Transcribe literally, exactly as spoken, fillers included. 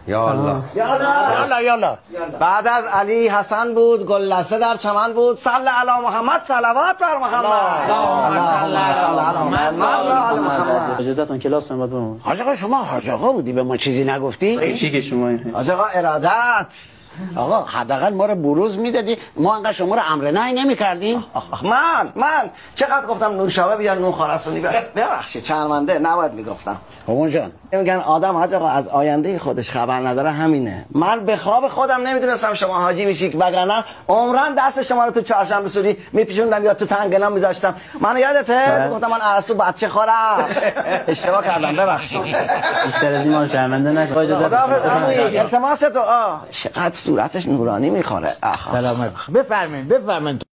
یا الله یالا یالا. بعد از علی حسن بود، گلدسته در چمن بود. صلی علی محمد، صلوات بر محمد. اللهم صل علی محمد. اجازهتون کلاس نمیاد برام. حاج آقا شما حاج آقا بودی به ما چیزی نگفتی؟ چی که شما حاج آقا ارادت. آقا حداقل ما رو بروز میدادی، ما انقدر شما رو امر نهی نمی‌کردیم. من من چقدر گفتم نوشابه بیار، نون خراسانی بیار. ببخشید شرمنده، نباید میگفتم. بابا جان میگن آدم حاج آقا از آینده خودش خبر نداره، همینه. من به خواب خودم نمیتونستم شما حاجی میشی، وگرنه عمرن دست شما رو تو چهارشنبه سوری میپیچوندم یا تو تنگنا میذاشتم. منو یادته؟ گفتم من ارسطو بچه خورم. اشتباه کردم، ببخشید. بیشتر از این ما شرمنده نکن. خداحافظ عمویی. التماس تو. آه چقدر صورتش نورانی میخوره. سلامت. بفرمایید بفرمایید.